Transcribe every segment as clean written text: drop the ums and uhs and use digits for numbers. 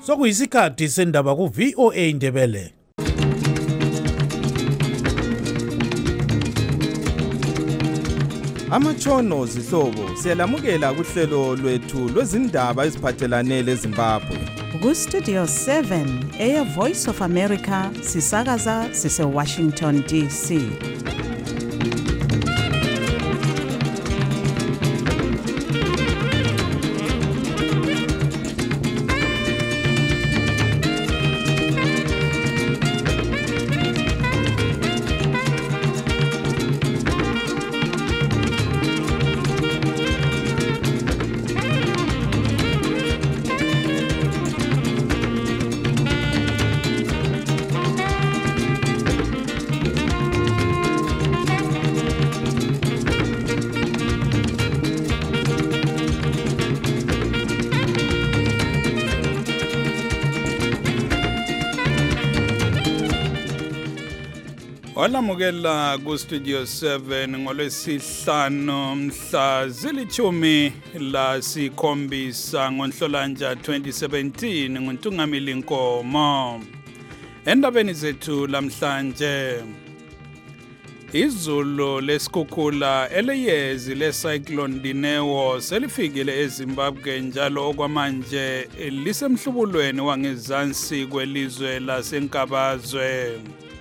Sokuyisikhathi sendaba ku VOA Indebele. Amatshono zihlobo siyalamukela kuhlelo lwethu lwezindaba eziphathelane leZimbabwe. Ku Studio 7 Air Voice of America sisakaza sise Washington DC. Olamukela ku Studio 7 ngolwesihlanu mhla zilithumi la sikhombisa ngoNhlolanja 2017 nguNtungamili Nkomo. Endabeni zethu lamhlanje izulu lesikhukhula eleyezi lecyclone Dineo selifikile eZimbabwe njalo okwamanje lisemhlubulweni wangezansi kwelizwe lasenkabazwe.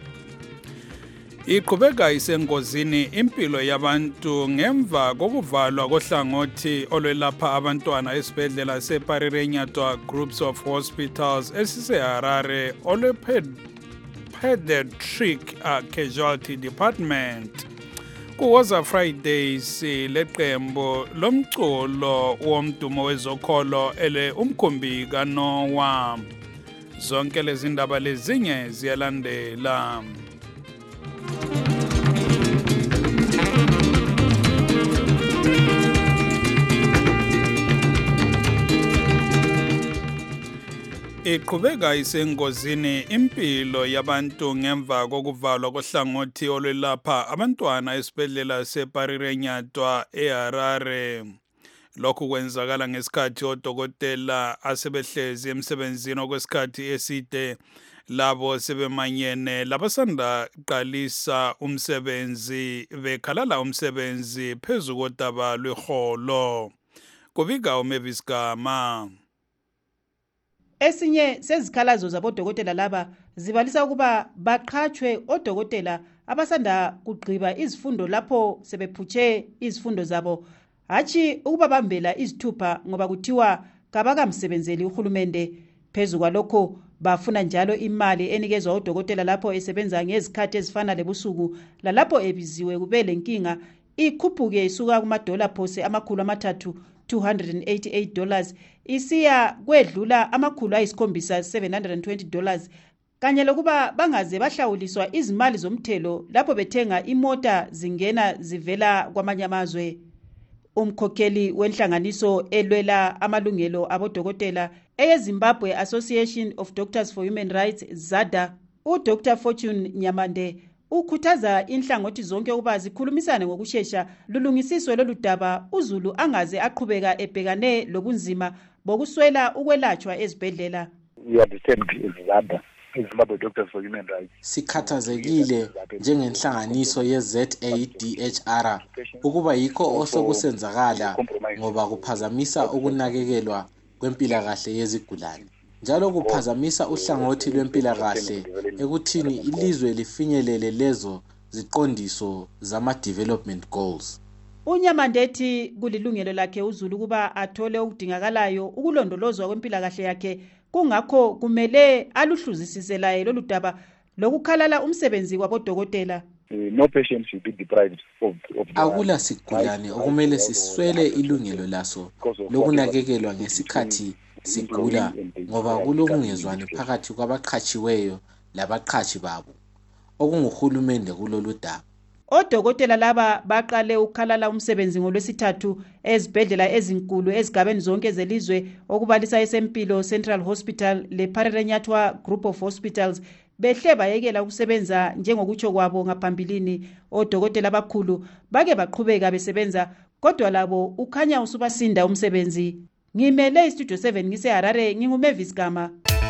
Iqhubeka isengozini impilo yabantu ngemva kokuvalwa kohlangothi olwelapha abantwana esibhedlela seParirenyatwa Groups of Hospitals esiseHarare olwe-Pediatric Casualty Department. Kuwoza Fridays leqembo lomculo womdumo wezokholo ele umkhumbi kaNoah. Zonke lezi ndaba lezinye ziyalandela. Iqhubeka isengozini impilo yabantu ngemva kokuvalwa kohlangothi olwelapha abantwana esibhedlela seParirenyatwa eHarare. Lokhu kwenzakala ngesikhathi odokotela asebehlezi emsebenzini okwesikhathi eside labo sebemanyene labasanda qalisa umsebenzi bekhalala umsebenzi phezu kodaba lweholo. Kubika uMavis Gama. Esinye sezikhalazo zabodokotela laba zibalisa ukuba baqhatshwe odokotela abasanda kugqiba izifundo lapho sebephutshe izifundo zabo hatshi ukuba bambela izithupha ngoba kuthiwa kabakamsebenzeli uhulumende. Phezu kwalokho bafuna njalo imali enikezwa odokotela lapho esebenza ngezikhathi ezifana lebusuku lalapho ebiziwe kube lenkinga ikhuphuke isuka kumadola phose $300 $288 isiya kwedlula $720 kanye lokuba bangaze bahlawuliswa izimali zomthelo lapho bethenga imota zingena zivela kwamanye amazwe. Umkhokheli wenhlanganiso elwela amalungelo abodokotela eyeZimbabwe Association of Doctors for Human Rights ZADA uDr Fortune Nyamande ukhuthaza inhlangothi zonke ukuba zikhulumisane ngokusheshsha lulungisiswe lolu daba uZulu angaze aqhubeka ebhekane lobunzima bokuswela ukwelatshwa ezibhedlela. Sikhathazekile njengenhlanganiso yeZADHR ukuba yikho osokusenzakala ngoba kuphazamisa ukunakekelwa kwempilakahle yezigulane. Njalo kuphazamisa uhlangothi lwempilakahle ekuthini ilizwe lifinyelele lezo ziqondiso zama-development goals. Unyamandethi kulilungelo lakhe uZulu kuba athole okudingakalayo ukulondolozwa kwempilakahle yakhe kungakho kumele aluhluzisise laye lolu daba lokukhalala umsebenzi kwabodokotela. No patient should be deprived of akula sigulane okumele siswele ilungelo laso lokunakekelwa ngesikhathi sigula ngoba kulokungezwani phakathi kwabaqhatshiweyo labaqhatshi babo okunguhulumende kulolu daba. Odokotela laba baqale ukukhalala umsebenzi ngolwesithathu ezibhedlela ezinkulu ezigabeni zonke zelizwe okubalisa esempilo Central Hospital leParirenyatwa Group of Hospitals behle bayekela ukusebenza njengokutsho kwabo ngaphambilini. Odokotela abakhulu bake baqhubeka besebenza kodwa labo ukhanya usubasinda umsebenzi. Ngimele iStudio 7 ngiseHarare, nginguMavis Gama.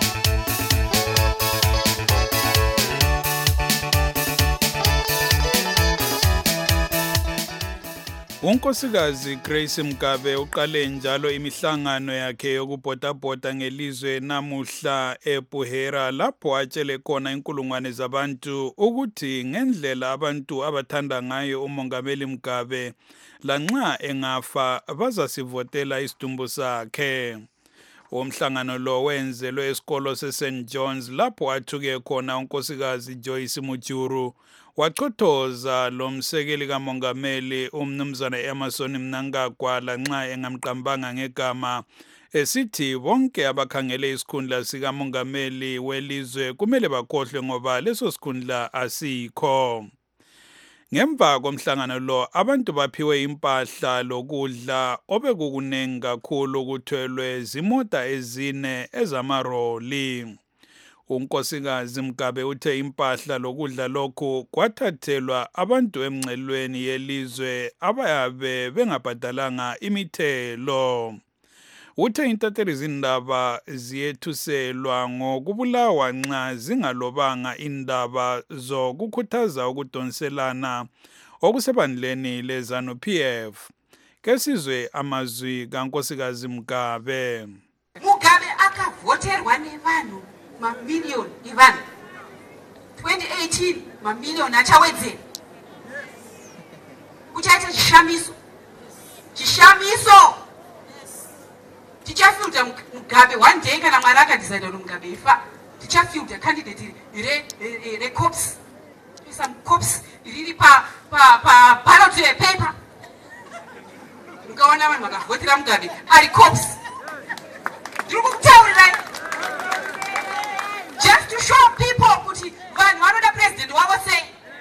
Unkosikazi Grace Mgabe uqale njalo imihlangano yakhe yokubhodabhoda ngelizwe namuhla eBuhera lapho atshele khona inkulungwane zabantu ukuthi ngendlela abantu abathanda ngayo uMongameli Mgabe lanxa engafa bazasivotela isidumbu sakhe. Umhlangano lo wenzelwe esikolo seSt John's lapho athuke khona unkosikazi Joyce Mujuru wachothoza lo msekeli kamongameli umnumzana Emmerson Mnangagwa lanxa engamqambanga ngegama esithi bonke abakhangele isikhundla sikamongameli welizwe kumele bakhohlwe ngoba leso sikhundla asikho. Ngemva komhlangano lo abantu baphiwe impahla lokudla obekukunengi kakhulu kuthelwe zimota ezine ezamaroli. Unkosikazi Mgabe uthe impahla lokudla lokhu kwathathelwa abantu emngcelweni yelizwe abayabe bengabhadalanga imithelo. Uthe intatheli zindaba ziyethuselwa ngokubulawa nxa zingalobanga indaba zokukhuthaza ukudonselana okusebandleni leZANU-PF. Kesizwe amazwi kankosikazi Mgabe. Mugabe akavoterwa nevanhu mamiliyoni evanhu 2018 mamiliyoni achawedzera kuchaita chishamiso tichafilda Mugabe one day kana Mwari akadecide kuti Mugabe ifa tichafilda candidate recops some cops riri pa ballot paper mukaona vanhu vakavhotera Mugabe ari cops ndiri kukutaurirai just to show people kuti vanhu vanoda president wavo sei.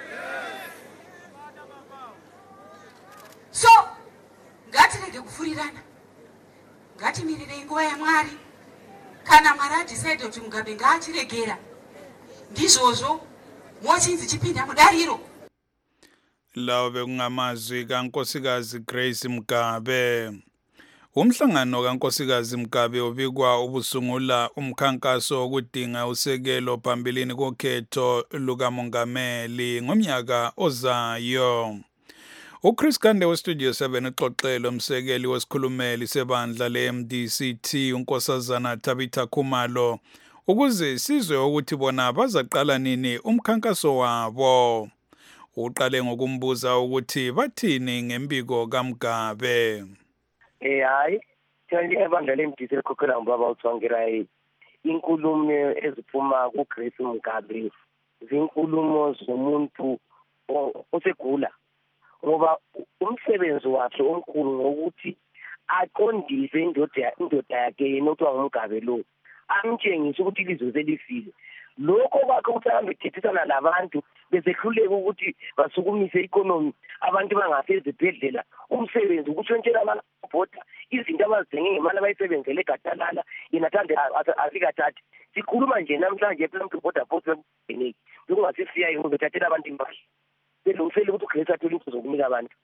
So ngatirege kufurirana, ngatimirire nguva yaMwari. Kana Mwari adecide kuti Mugabe ngaachiregera ndizvozvo mochinzi chipinda mudariro. Lawo bekungamazwi kankosikazi Grace Mgabe. Umhlangano kankosikazi Mgabe ubikwa ubusungula umkhankaso wokudinga usekelo phambilini kokhetho lukamongameli ngomnyaka ozayo. uChris Kande weStudio 7 uxoxele umsekeli wesikhulumeli sebandla leMDCT unkosazana Tabitha Khumalo ukuze sizwe ukuthi bona bazaqala nini umkhankaso wabo. Uqale ngokumbuza ukuthi bathini ngembiko kaMgabe. Hayi thandi ebandla leMDCT likhokhela ngibaba uThwangirai inkulumo eziphuma kuGrace Mgabe zinkulumo zomuntu osegula ngoba umsebenzi wakhe omkhulu ngokuthi aqondise indoda yakhe yena othiwa nguMgabe lo amtshengise ukuthi ilizwe selifile. Lokho kwakhe ukuthi ahambe ethethisana labantu besehluleka ukuthi basukumise i-economy abantu bangafe ezibhedlela umsebenzi ukutshontshela amabhoda izinto abazidenge ngemali abayisebenzele egatalala yena thande asikathathi. Sikhuluma nje namhlanje ebhoda beneki bekungasifika yini bethathela abantu impahla belungisele ukuthi uGrace athole imfuzo zokunika abantu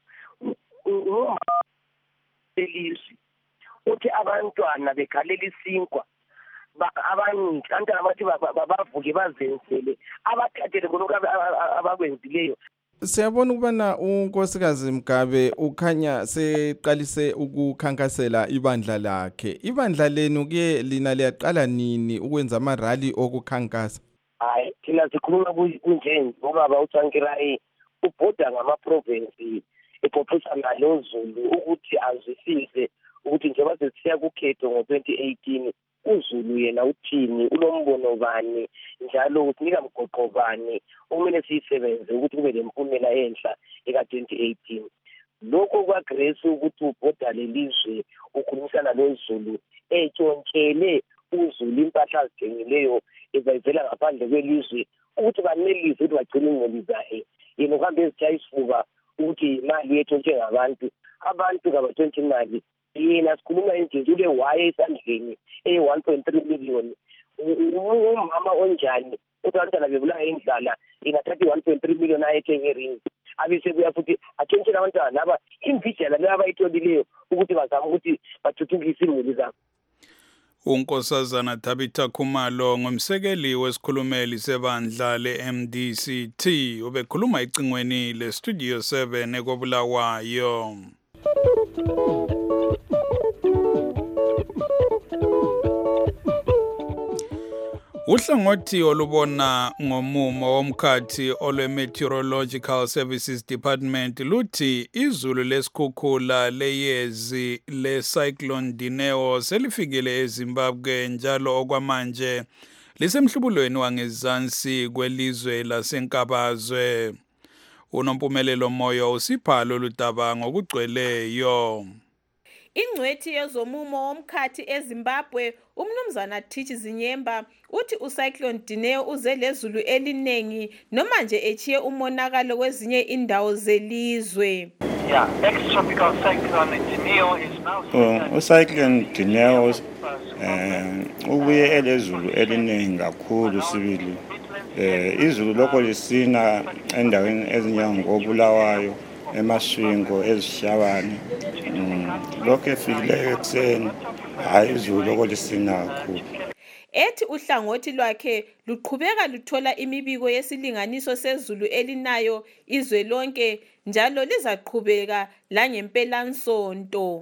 elizwe uthi abantwana bekhalela isinkwa abanye kanti abathi bavuke bazenzele abathathele konke abakwenzileyo. Siyabona ukubana unkosikazi Mgabe ukhanya seqalise ukukhankasela ibandla lakhe. Ibandla lenu ke lina liyaqala nini ukwenza amarally okukhankasa? Hayi thina sikhuluma kunje ngoba uThwangirai ubhoda ngama-province epophisa loZulu ukuthi azwisise ukuthi njengoba sesiya kukhetho ngo-2018 uZulu yena uthini unombono bani njalo usinika mgoqo bani okumele siyisebenze ukuthi kube lempumela enhla eka-2018. Lokho kwaGrace ukuthi ubhoda lelizwe ukhulumisana loZulu etshontshele uZulu impahla azithengileyo ezayivela ngaphandle kwelizwe ukuthi banelizwe ukuthi bagcine ingqondo zahe yena ukuhambe ezitshaya isifuba ukuthi imali yethu njengabantu abantu kabatshontshe imali. Yena sikhuluma injinji ule waya esandleni 1.3 million umama onjani uthi abantwana bebulawa indlala ingathathi 1.3 million ayethenge ring abese kuya futhi atshentshele abantwana laba imvijana leyo abayitholileyo ukuthi bazame ukuthi bathuthukise imuli zabo. Unkosazana Tabitha Khumalo ngumsekeli wesikhulumeli sebandla leMDCT ubekhuluma ecingweni leStudio 7 ekobulawayo. Uhlangothi olubona ngomumo womkhathi olwe-Meteorological Services Department luthi izulu lesikhukhula leyezi le-Cyclone Dineo selifikile eZimbabwe njalo okwamanje lisemhlubulweni wangezansi kwelizwe lasenkabazwe. Unompumelelo Moyo usipha lolu daba ngokugcweleyo. Ingcwethi yezomumo womkhathi eZimbabwe umnumzana Thichi Zinyemba uthi uCyclone Dineo uze lezulu elinengi noma nje echiye umonakalo kwezinye indawo zelizwe. Ex-tropical cyclone Dineo is now uCyclone Dineo ubuye elezulu eliningi kakhulu sibili. Izulu lokho lisina endaweni ezinyangobulawayo emaswingo ezishabani lokho efikileyo ekseni hayi izulu lokho lisina kakhulu. Ethi uhlangothi lwakhe luqhubeka luthola imibiko yesilinganiso sezulu elinayo izwe lonke njalo lizaqhubeka langempelansonto.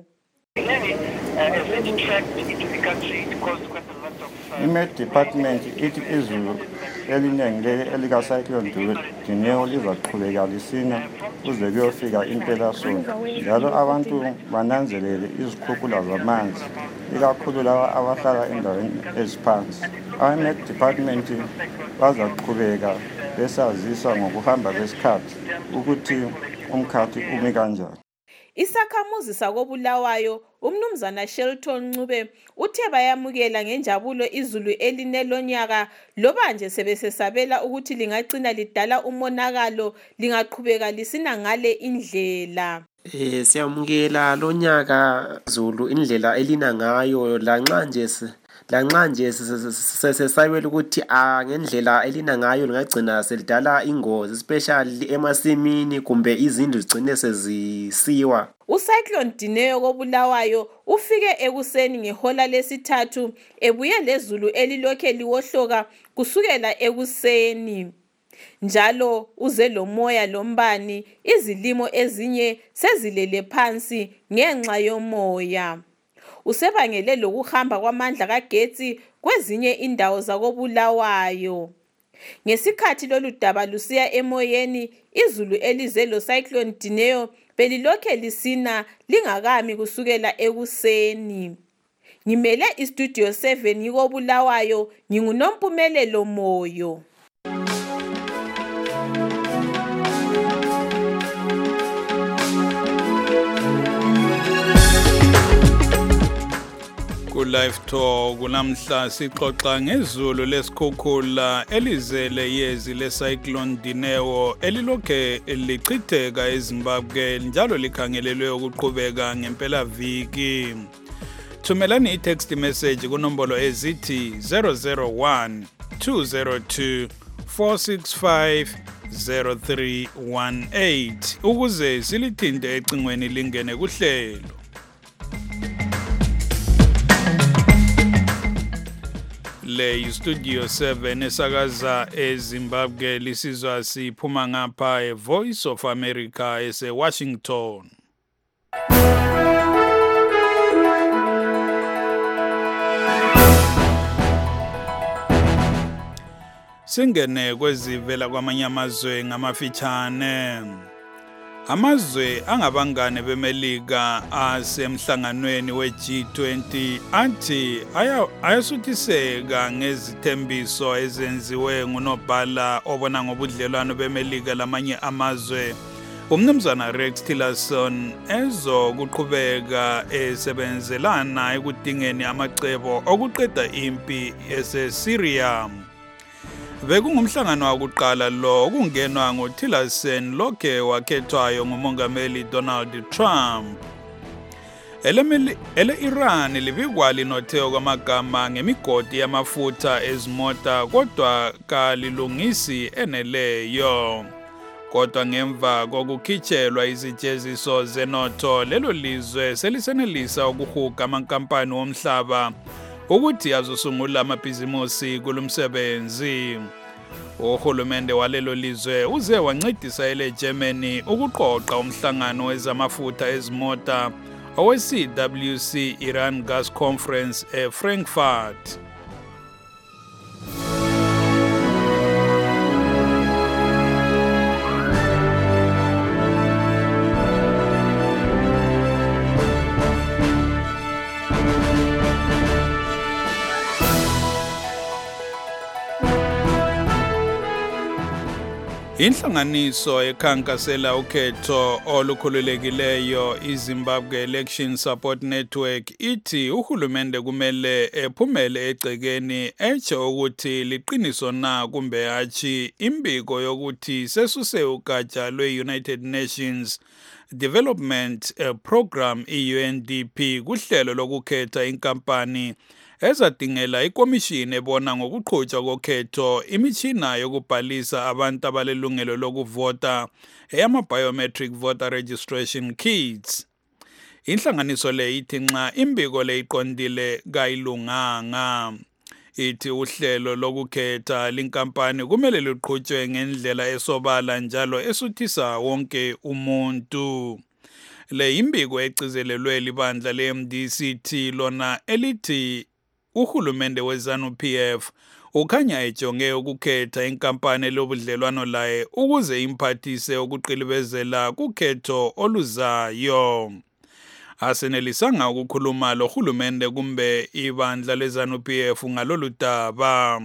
I-Met Department ithi izulu elinengi elika-Cyclone Dineo lizaqhubeka lisina kuze kuyofika impelasonto njalo abantu bananzelele izikhukhula zamanzi ikakhulu laba abahlala endaweni eziphansi. I-Met Department bazaqhubeka besazisa ngokuhamba kwesikhathi ukuthi umkhathi umi kanjani. Isakhamuzi sakobulawayo umnumzana Shelton Ncube uthe bayamukela ngenjabulo izulu elinelonyaka loba nje sebesesabela ukuthi lingagcina lidala umonakalo lingaqhubeka lisina ngale indlela. Siyamukela lonyaka izulu indlela elina ngayo lanxa nje sesayibela ukuthi ngendlela elina ngayo lingagcina selidala ingozi especially emasimini kumbe izindlu zigcine sezisiwa. uCyclone Dineo kobulawayo ufike ekuseni ngehola lesithathu ebuye lezulu elilokhe liwohloka kusukela ekuseni. Njalo uze lomoya lombani izilimo ezinye sezilele phansi ngenxa yomoya. Usebangele lokuhamba kwamandla kagetsi kwezinye indawo zakobulawayo. Ngesikhathi lolu daba lusiya emoyeni izulu elize lo Cyclone Dineo belilokhe lisina lingakami kusukela ekuseni. Ngimele istudio 7 yikobulawayo ngingunompumelelo Moyo. Ku-Live Talk kunamhla sixoxa ngezulu lesikhukhula elizele yezi le-Cyclone Dineo elilokhe lichitheka eZimbabwe njalo likhangelelwe ukuqhubeka ngempelaviki. Thumelani i-text message kunombolo ezithi 001 202 465 0318 ukuze silithinte ecingweni lingene kuhlelo. Le Studio 7 esakaza eZimbabwe lisizwa siphuma ngapha eVoice of America eseWashington. Singene kwezivela kwamanye amazwe ngamafitshane. Amazwe angabangane beMelika asemhlanganweni we-G20 athi ayasuthiseka ngezithembiso ezenziwe ngunobhala obona ngobudlelwano beMelika lamanye amazwe. Umnumzana Rex Tillerson ezokuqhubeka esebenzelana ekudingeni amacebo okuqeda impi eseSyria. Bekungumhlangano wakuqala lo okungenwa ngoTillerson lokhe wakhethwayo ngumongameli Donald Trump. Ele-Iran libikwa linotheo kwamagama ngemigodi yamafutha ezimota kodwa kalilungisi eneleyo. Kodwa ngemva kokukhitshelwa izijeziso zenotho lelo lizwe selisenelisa ukuhuga amankampani womhlaba ukuthi azosungula amabhizimusi kulomsebenzi. Uhulumende walelo lizwe uze wancedisa ele-Germany ukuqoqa umhlangano wezamafutha ezimota owe-CWC Iran Gas Conference eFrankfurt. Inhlanganiso ekhankasela ukhetho olukhululekileyo iZimbabwe Election Support Network ithi uhulumende kumele ephumele egcekeni etsho ukuthi liqiniso na kumbe hatshi imbiko yokuthi sesuse ugatsha lwe-United Nations Development Program i-UNDP kuhlelo lokukhetha inkampani ezadingela ikomishini ebona ngokuqhutshwa kokhetho imitshina yokubhalisa abantu abalelungelo lokuvota eyama-biometric voter registration kits. Inhlanganiso le ithi nxa imbiko le iqondile kayilunganga. Ithi uhlelo lokukhetha linkampani kumele luqhutshwe ngendlela esobala njalo esuthisa wonke umuntu. Le imbiko egcizelelwe libandla le-MDCT lona elithi uhulumende we-ZANU-PF ukhanya ejonge ukukhetha inkampani lobudlelwano laye ukuze imphathise ukuqilibezela kukhetho oluzayo. Asenelisanga ukukhuluma lo hulumende kumbe ibandla le-ZANU-PF ngalolu daba.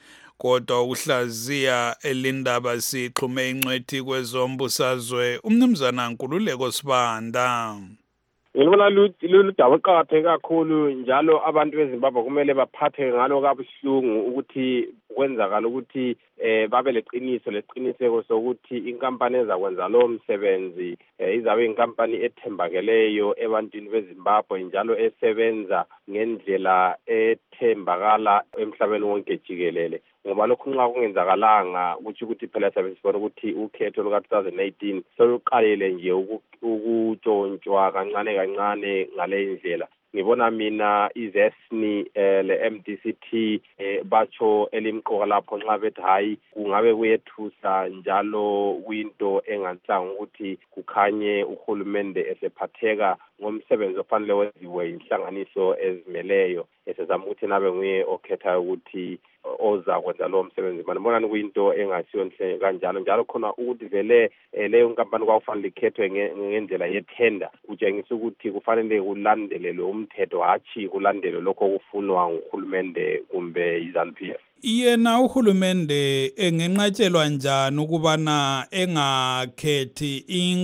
Kodwa ukuhlaziya elindaba sixhume ingcwethi kwezombusazwe umnumzana Nkululeko Sibanda. Ngibona ludaba oluqakatheke kakhulu njalo abantu beZimbabwe kumele baphathe ngalo kabuhlungu ukuthi kwenzakala ukuthi babe leqiniseko sokuthi inkampani ezakwenza lo msebenzi izabe inkampani ethembakeleyo ebantwini beZimbabwe njalo esebenza ngendlela ethembakala emhlabeni wonke jikelele. Ngoba lokhu nxa kungenzakalanga kuthi ukuthi phela sabe sibona ukuthi ukhetho luka-2018 soluqalile nje ukutshontshwa kancane ngale ndlela. Ngibona mina izesni le-MDCT batsho elimqoka lapho nxa bethi hayi kungabe kuyethusa njalo kuyinto enganhlanga ukuthi kukhanye uhulumende esephatheka ngomsebenzi ofanele wenziwe inhlanganiso ezimeleyo esezama ukuthi nabe nguye okhethayo ukuthi ozakwenza lowo msebenzi. Ngibona kuyinto engasiyo nhle kanjalo njalo khona ukuthi vele leyo nkampani kwakufanele ikhethwe ngendlela yethenda kutshengisa ukuthi kufanele kulandelelwe umthetho hatshi kulandelwe lokho okufunwa nguhulumende kumbe iZANU-PF. Yena uhulumende engenqatshelwa njani ukubana engakhethi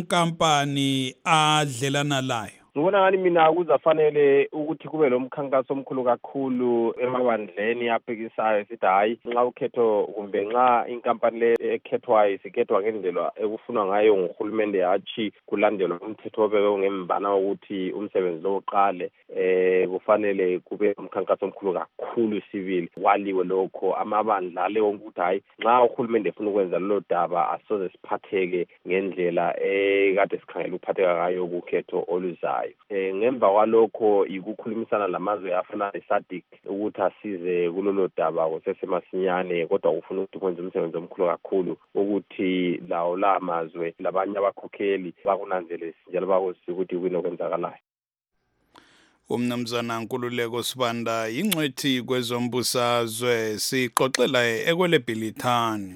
inkampani adlelana layo? Ngibona ngani mina kuzafanele ukuthi kube lo mkhankaso omkhulu kakhulu emabandleni aphikisayo sithi hayi nxa ukhetho kumbe nxa inkampani le ekhethwayo isikhethwa ngendlela ekufunwa ngayo nguhulumende hatshi kulandelwa umthetho obekwe ngembana ukuthi umsebenzi lo uqale kufanele kube umkhankaso omkhulu kakhulu sibili waliwe lokho amabandla leyo ukuthi hayi nxa uhulumende efuna ukwenza lelo daba asoze siphatheke ngendlela ekade sikhangela ukuphatheka ngayo kukhetho oluzayo. Ngemva kwalokho ikukhulumisana lamazwe afana neSADC ukuthi asize kulolo daba kusesemasinyane kodwa ufuna ukuthi kwenze umsebenzi omkhulu kakhulu ukuthi lawo la mazwe labanye abakhokheli bakunanzelele njalo bakwazi ukuthi kunokwenzakalayo. Umnumzana Nkululeko Sibanda ingcwethi kwezombusazwe sixoxela ekweleBhilithani.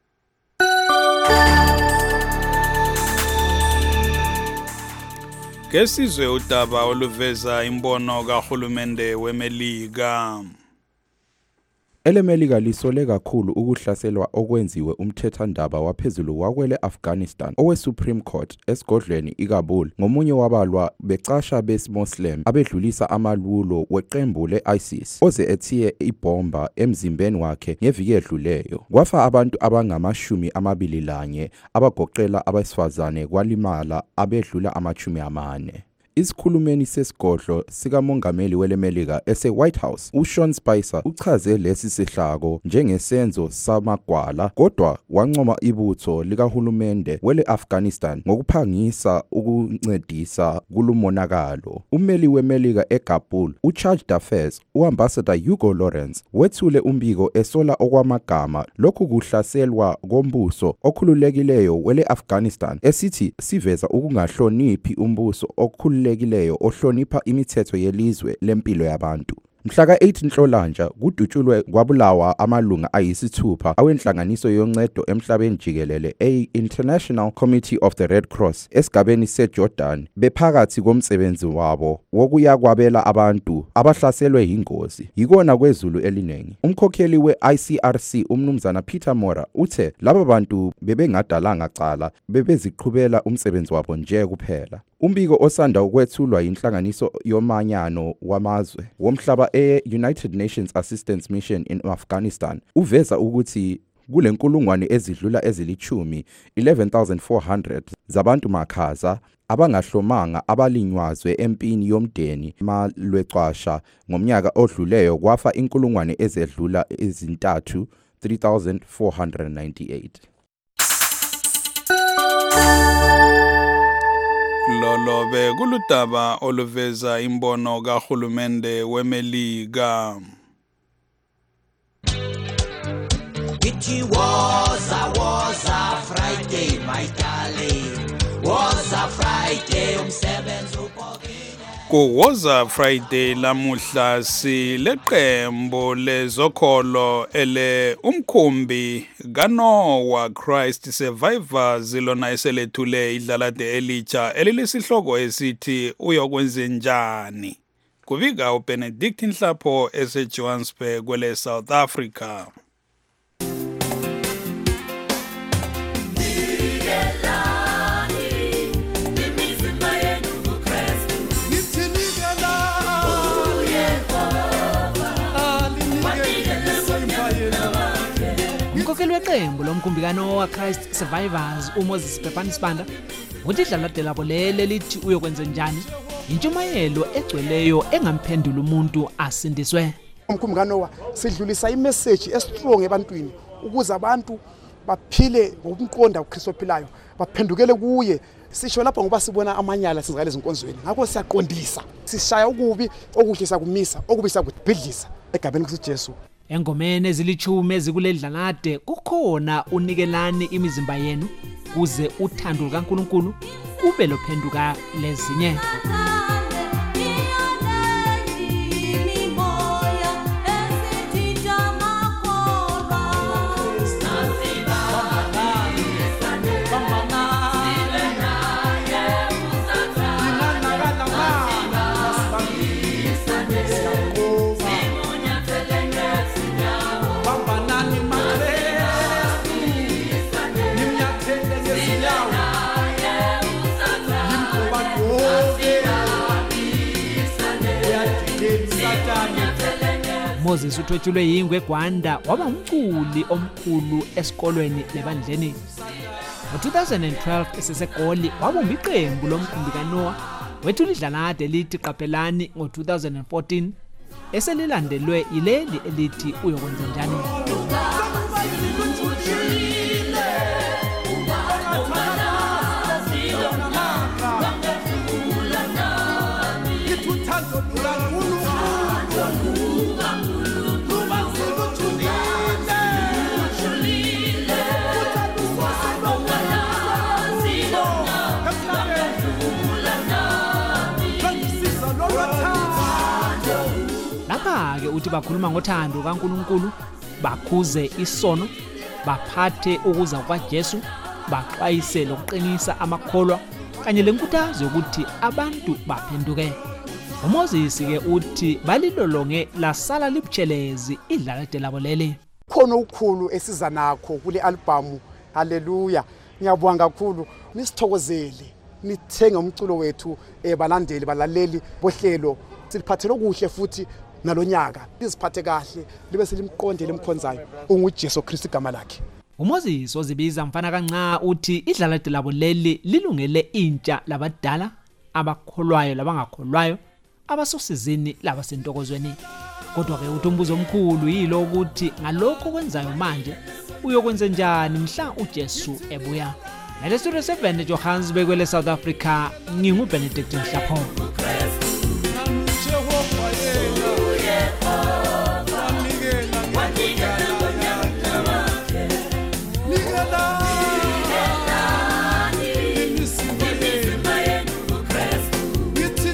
Kesizwe udaba oluveza imbono kahulumende weMelika. EleMelika lisole kakhulu ukuhlaselwa okwenziwe umthethandaba waphezulu wakwele Afghanistan owe-Supreme Court esigodlweni iKabul ngomunye wabalwa becasha besi-Muslim abedlulisa amalulo weqembu le-ISIS oze ethiye ibhomba emzimbeni wakhe ngeviki edluleyo. Kwafa abantu abangama-21 abagoqela abesifazane kwalimala abedlula ama-40. Isikhulumeni sesigodlo sikamongameli weleMelika ese-White House uSean Spicer uchaze lesi sihlako njengesenzo samagwala kodwa wancoma ibutho likahulumende wele-Afghanistan ngokuphangisa ukuncedisa kulumonakalo. Ummeli weMelika eKabul uChargé d'Affaires uAmbassador Hugo Lawrence wethule umbiko esola okwamagama lokhu kuhlaselwa kombuso okhululekileyo wele-Afghanistan esithi siveza ukungahloniphi umbuso okhululekile okhululekileyo ohlonipha imithetho yelizwe lempilo yabantu. Mhla ka-8 Nhlolanja kudutshulwe kwabulawa amalunga ayisithupha awenhlanganiso yoncedo emhlabeni jikelele International Committee of the Red Cross esigabeni seJordan bephakathi komsebenzi wabo wokuya kwabela abantu abahlaselwe yingozi yikona kwezulu elinengi. Umkhokheli we-ICRC umnumzana Peter Mora uthe laba bantu bebengadalanga cala bebeziqhubela umsebenzi wabo nje kuphela. Umbiko osanda ukwethulwa inhlanganiso yomanyano wamazwe womhlaba e-United Nations Assistance Mission in Afghanistan uveza ukuthi kule nkulungwane ezidlula ezilithumi 11,400 zabantu makhaza abangahlomanga abalinywazwe empini yomdeni malwecwasha ngomnyaka odluleyo kwafa inkulungwane ezedlula ezintathu 3,498. Lolo bekuludaba oluveza imbono kahulumende weMelika. It was a Friday, my darling. Was a Friday umsebenzi Kuwoza Friday lamuhla sileqembo lezokholo ele umkhumbi kaNoah Christ Survivors lona eselethule idlalade elitsha elilesihloko esithi uyokwenza njani. Kubika uBenedict Nhlapho eseJohannesburg kwele South Africa. Umkhokheli weqembu lomkhumbi kaNoah Christ Survivors uMoses Pepani Sibanda uthi idlalade labo lele lithi uyokwenza njani intshumayelo egcweleyo engamphendula umuntu asindiswe. Umkhumbi kaNoah sidlulisa imessage estrong ebantwini ukuze abantu baphile ngokumqonda uKristu ophilayo baphendukele kuye. Sisho lapha ngoba sibona amanyala sizakale ezinkonzweni ngakho siyaqondisa sishaya ukubi okuhle sakumisa okubi sakubhidlisa egabeni kuSijesu. Engomene ezilithumi ezikuledlalade kukhona unikelani imizimba yenu kuze uthando lukaNkulunkulu ube lophenduka lezinye. Moses uthwetshulwe yingwe eGwanda waba umculi omkhulu esikolweni lebandleni. Ngo-2012 eseseGoli wabumba iqembu lomkhumbi kaNoah wethula idlalade lithi Qaphelani ngo-2014 eselilandelwe yileli elithi uyokwenza njani. Lapha-ke uthi bakhuluma ngothando kaNkulunkulu, bakhuze isono, baphathe ukuza kwaJesu, baxwayise lokuqinisa amakholwa kanye lenkuthazo yokuthi abantu baphenduke. uMoses-ke uthi balilolonge lasala libutshelezi idlalade labo leli. Khona ukukhulu esiza nakho kule album. Haleluya. Ngiyabonga kakhulu nisithokozele. Nithenge umculo wethu balandeli balaleli bohlelo. Siliphathele okuhle futhi nalonyaka. Siziphathe kahle libe selimqondele emkhonzayo unguJesu Kristu igama lakhe. uMoses ozibiza mfana kanca uthi idlalade labo leli lilungele intsha labadala abakholwayo labangakholwayo abasosizini labasentokozweni. Kodwa ke uthi umbuzo omkhulu yilo ukuthi ngalokho kwenzayo manje uyokwenza njani mhla uJesu ebuya. Nale Studio 7 eJohannesburg kwele South Africa nginguBenedict Nhlapho. It's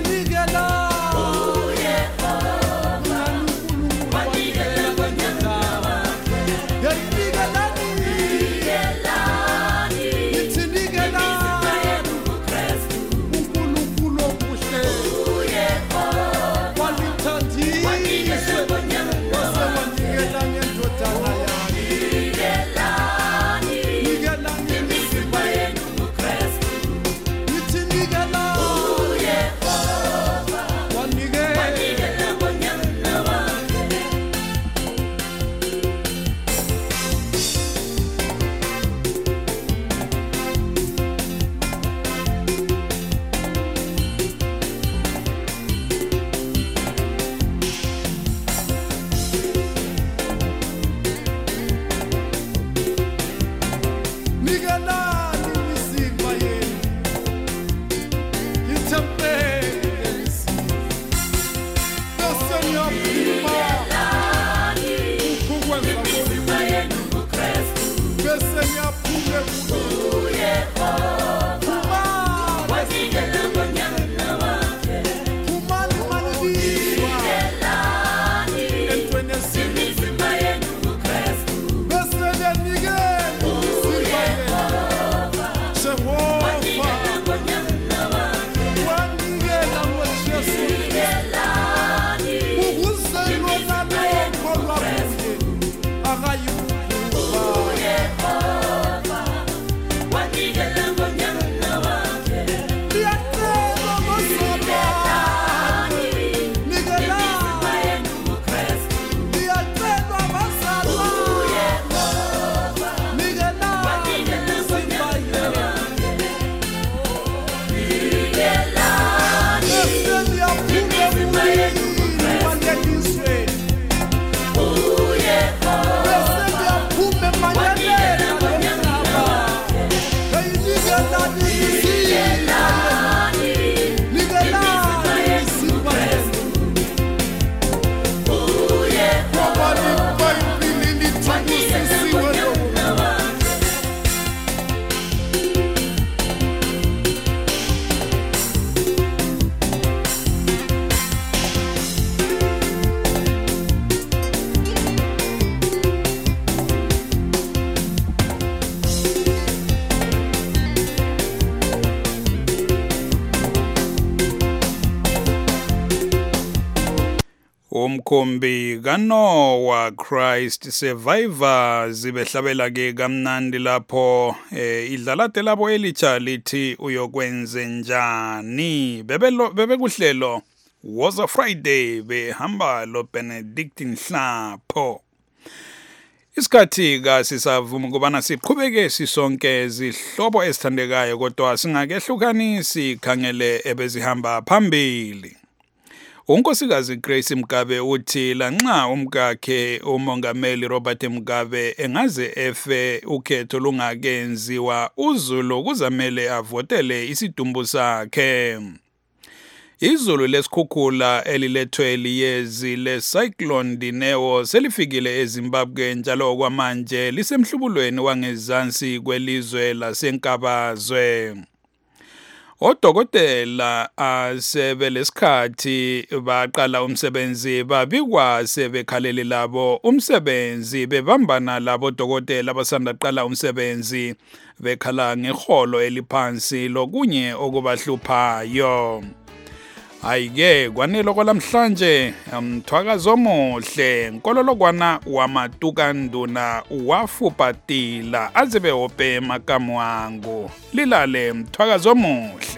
umkhumbi kaNoah Christ Survivors behlabela ke kamnandi lapho idlalate labo elitsha lithi uyokwenze njani bebekuhlelo was a Friday behamba lo Benedict Nhlapho. Isikhathi kasisavuma kubana siqhubeke sisonke izihlobo ezithandekayo kodwa singakehlukanisi khangele ebezihamba phambili. Unkosikazi Grace Mgabe uthi lanxa umkakhe umongameli Robert Mugabe engaze efe ukhetho lungakenziwa uZulu kuzamele avotele isidumbu sakhe. Izulu lesikhukhula elilethwe liyezi lecyclone Dineo selifikile eZimbabwe njalo kwamanje lisemhlubulweni wangezansi kwelizwe lasenkabazwe. Odokotela asebelesikhathi baqala umsebenzi babikwa sebekhalele labo umsebenzi bebambana labo dokotela abasanda qala umsebenzi bekhala ngeholo eliphansi lokunye okubahluphayo. Ayike kwanelo kwalamhlanje umthwakazo omuhle nkololokwana wamatuka nduna wafupatila azebe hope makamu wangu lilale mthwakazo omuhle.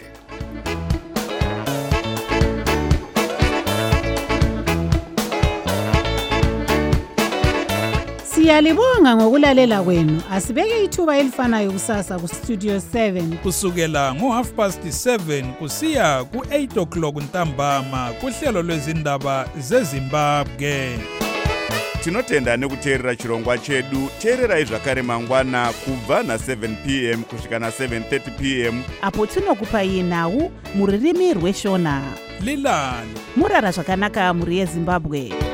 Siyalibonga ngokulalela kwenu. Asibeke ithuba elifanayo kusasa ku Studio 7 kusukela ngo7:30 kusiya ku8 o'clock ntambama kuhlelo lwezindaba zeZimbabwe. Tinotenda nekuteerera chirongwa chedu. Teererai zvakare mangwana kubva na7 p.m. kusvika na7:30 p.m. apo tinokupai nhau muririmi rweshona. Lilani murara zvakanaka muri yeZimbabwe.